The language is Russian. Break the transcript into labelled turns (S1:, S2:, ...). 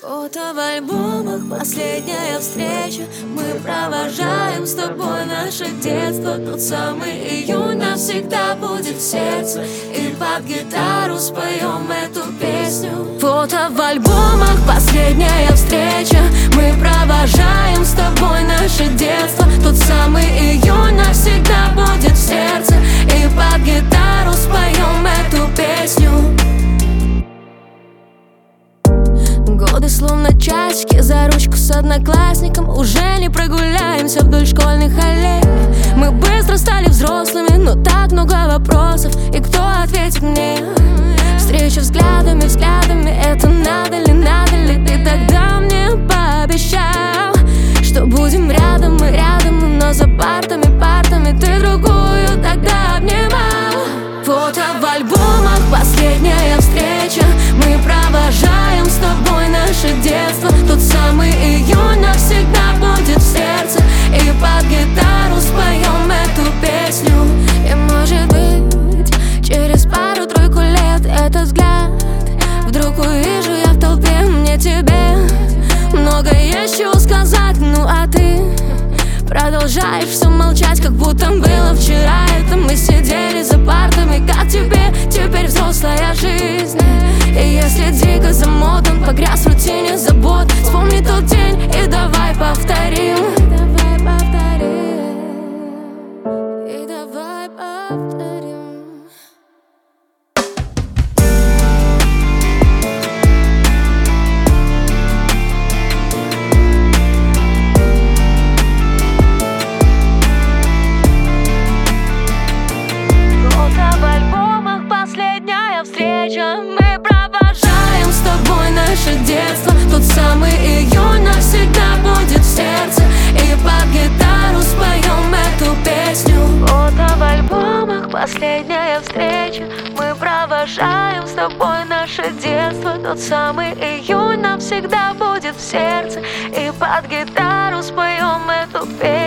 S1: Фото в альбомах, последняя встреча. Мы провожаем с тобой наше детство. Тот самый июнь навсегда будет в сердце. И под гитару споем эту песню. Фото в альбомах, последняя встреча. Мы провожаем с тобой наше детство. Тот самый июнь навсегда будет в сердце. И под гитару споем эту песню. Годы словно часики, за ручку с одноклассником. Уже не прогуляемся вдоль школьных аллей. Мы быстро стали взрослыми, но так много вопросов. И кто ответит мне? Встреча взглядами, это надо ли, надо ли? Ты тогда мне пообещал, что будем рядом, мы рядом. Но за партами ты другую тогда обнимал. Фото в альбомах, последняя встреча. Мы провожаем с тобой наше детство. Тот самый июнь навсегда будет в сердце. И под гитару споем эту песню. И может быть, через пару-тройку лет этот взгляд вдруг увижу я в толпе. Мне тебе много есть чего сказать. Ну а ты продолжаешь все молчать, как будто было вчера. Это мы сидели за партами. Как тебе теперь взрослая жизнь? И если дико замотан, погряз в рутине забот, вспомни тот день и давай повторим. И давай повторим. Мы провожаем с тобой наше детство. Тот самый июнь навсегда будет в сердце. И под гитару споем эту песню. Фото в альбомах, последняя встреча. Мы провожаем с тобой наше детство. Тот самый июнь навсегда будет в сердце. И под гитару споем эту песню.